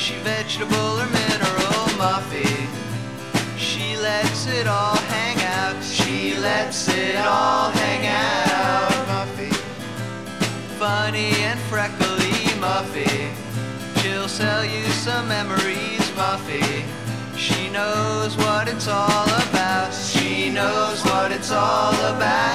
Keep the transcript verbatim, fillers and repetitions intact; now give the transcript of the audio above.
she vegetable or mineral, Muffy. She lets it all hang out. She lets it all hang out. Muffy. Funny and freckly, Muffy. She'll sell you some memories, Muffy. She knows what it's all about. She knows what it's all about.